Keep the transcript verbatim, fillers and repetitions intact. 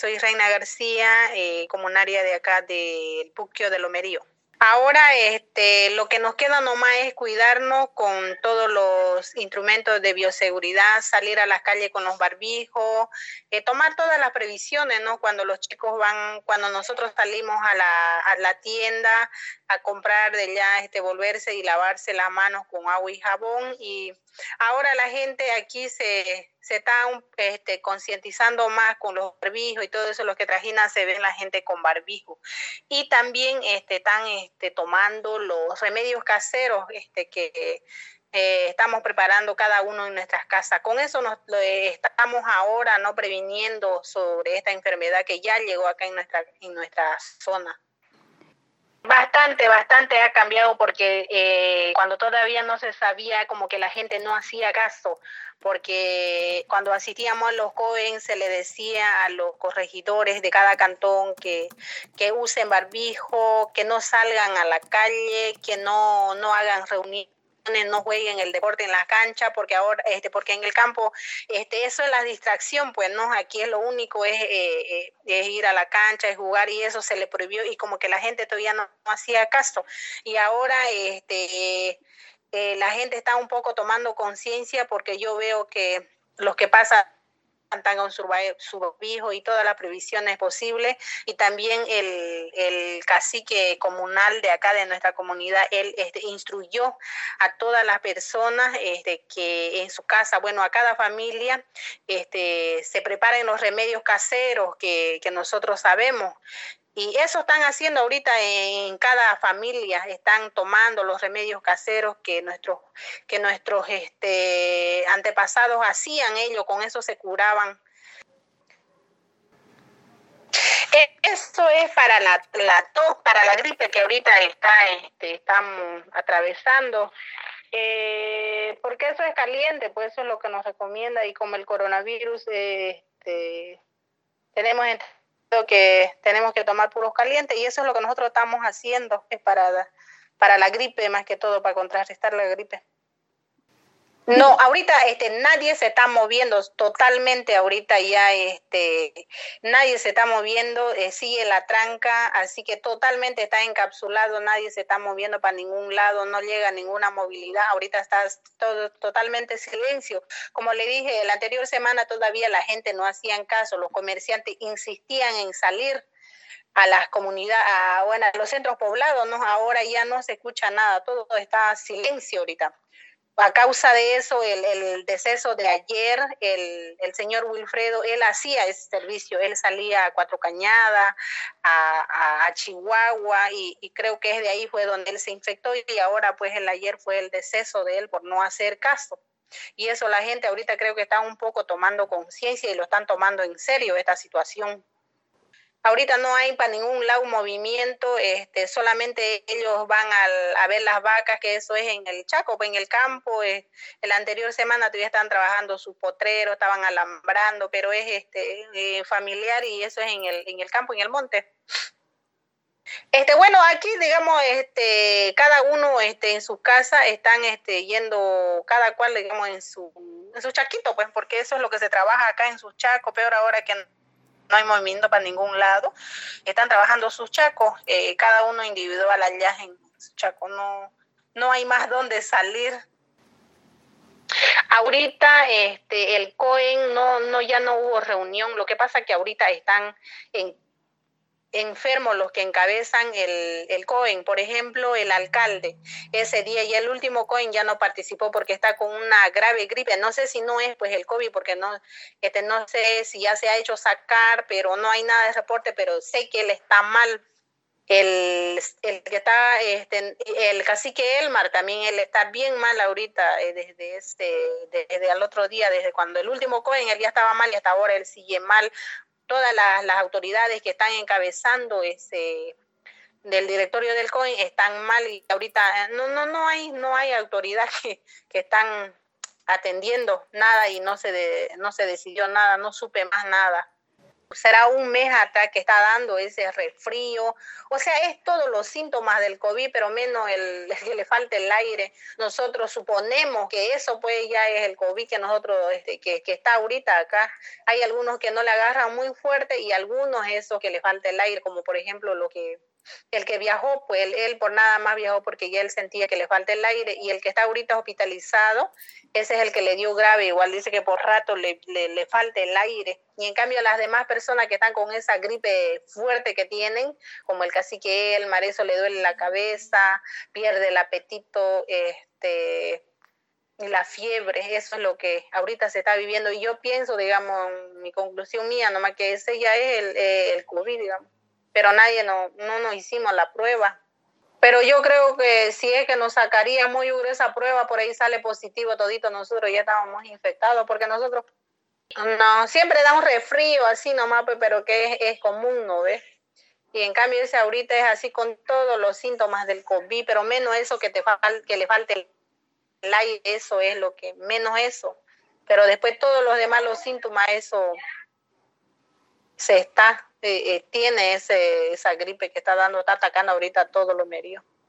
Soy Reina García, eh, comunaria de acá del Puquio de Lomerío. Ahora este, lo que nos queda nomás es cuidarnos con todos los instrumentos de bioseguridad, salir a las calles con los barbijos, eh, tomar todas las previsiones, ¿no? Cuando los chicos van, cuando nosotros salimos a la, a la tienda a comprar de ya, este, volverse y lavarse las manos con agua y jabón. Y ahora la gente aquí se, se está este, concientizando más con los barbijos y todo eso, los que trajinan se ven la gente con barbijo. Y también este, están este, tomando los remedios caseros este, que eh, estamos preparando cada uno en nuestras casas. Con eso nos eh, estamos ahora no previniendo sobre esta enfermedad que ya llegó acá en nuestra, en nuestra zona. Bastante, bastante ha cambiado porque eh, cuando todavía no se sabía, como que la gente no hacía caso, porque cuando asistíamos a los C O E se le decía a los corregidores de cada cantón que, que usen barbijo, que no salgan a la calle, que no, no hagan reuniones, no jueguen el deporte en la cancha, porque ahora este porque en el campo este eso es la distracción, pues no, aquí es lo único es, eh, es ir a la cancha, es jugar, y eso se le prohibió y como que la gente todavía no, no hacía caso. Y ahora este eh, la gente está un poco tomando conciencia, porque yo veo que los que pasan están con su barbijo y todas las previsiones posibles, y también el, el cacique comunal de acá de nuestra comunidad, él este, instruyó a todas las personas este, que en su casa, bueno, a cada familia este, se preparen los remedios caseros que, que nosotros sabemos. Y eso están haciendo ahorita en cada familia, están tomando los remedios caseros que nuestros, que nuestros este, antepasados hacían, ellos con eso se curaban. Eso es para la, la tos, para la gripe que ahorita está, este, estamos atravesando, eh, porque eso es caliente, pues eso es lo que nos recomienda, y como el coronavirus, eh, este, tenemos que tenemos que tomar puros calientes, y eso es lo que nosotros estamos haciendo, es para, para la gripe, más que todo, para contrarrestar la gripe. No, ahorita este, nadie se está moviendo totalmente, ahorita ya este, nadie se está moviendo, eh, sigue la tranca, así que totalmente está encapsulado, nadie se está moviendo para ningún lado, no llega ninguna movilidad, ahorita está todo totalmente silencio. Como le dije, la anterior semana todavía la gente no hacían caso, los comerciantes insistían en salir a las comunidades, a, bueno, a los centros poblados, ¿no? Ahora ya no se escucha nada, todo está silencio ahorita. A causa de eso, el, el deceso de ayer, el, el señor Wilfredo, él hacía ese servicio, él salía a Cuatro Cañadas, a, a, a Chihuahua, y, y creo que es de ahí fue donde él se infectó, y ahora pues el ayer fue el deceso de él por no hacer caso. Y eso la gente ahorita creo que está un poco tomando conciencia y lo están tomando en serio esta situación. Ahorita no hay para ningún lado movimiento, este, solamente ellos van al, a ver las vacas, que eso es en el Chaco, pues en el campo. Eh, la anterior semana todavía estaban trabajando su potrero, estaban alambrando, pero es este eh, familiar, y eso es en el, en el campo, en el monte. Este, bueno, aquí digamos, este, cada uno este, en su casa están este, yendo, cada cual digamos en su, en su chaquito, pues, porque eso es lo que se trabaja acá en sus chacos, peor ahora que no hay movimiento para ningún lado, están trabajando sus chacos, eh, cada uno individual allá en su chaco, no, no hay más donde salir. Ahorita este, el C O E no, no, ya no hubo reunión, lo que pasa es que ahorita están en enfermos los que encabezan el, el C O E, por ejemplo, el alcalde, ese día, y el último C O E ya no participó porque está con una grave gripe, no sé si no es pues el COVID, porque no, este, no sé si ya se ha hecho sacar, pero no hay nada de reporte, pero sé que él está mal. El, el que está, este, el cacique Elmar también, él está bien mal ahorita, eh, desde este, desde el otro día, desde cuando el último C O E él ya estaba mal, y hasta ahora él sigue mal. Todas las, las autoridades que están encabezando ese del directorio del C O E están mal, y ahorita no no no hay no hay autoridad que, que están atendiendo nada, y no se de, no se decidió nada, no supe más nada. será un mes atrás que está dando ese resfrío, o sea, es todos los síntomas del COVID, pero menos el que le falta el aire. Nosotros suponemos que eso pues ya es el COVID que nosotros, este, que, que está ahorita acá. Hay algunos que no le agarran muy fuerte y algunos eso que le falta el aire, como por ejemplo lo que el que viajó, pues él, él por nada más viajó porque ya él sentía que le falta el aire, y el que está ahorita hospitalizado, ese es el que le dio grave, igual dice que por rato le, le, le falta el aire. Y en cambio las demás personas que están con esa gripe fuerte que tienen, como el cacique, el marezo le duele la cabeza, pierde el apetito, este... y la fiebre, eso es lo que ahorita se está viviendo. Y yo pienso, digamos, mi conclusión mía, nomás que ese ya es el, el COVID, digamos. Pero nadie no, no nos hicimos la prueba. Pero yo creo que si es que nos sacaría muy duro esa prueba, por ahí sale positivo todito, nosotros ya estábamos infectados, porque nosotros no, siempre da un resfrío así nomás, pero que es, es común, ¿no ves? Y en cambio ese ahorita es así con todos los síntomas del COVID, pero menos eso que, te fal que le falte el el aire, eso es lo que, menos eso, pero después todos los demás los síntomas, eso se está, eh, eh, tiene ese, esa gripe que está dando, está atacando ahorita a todos los medios.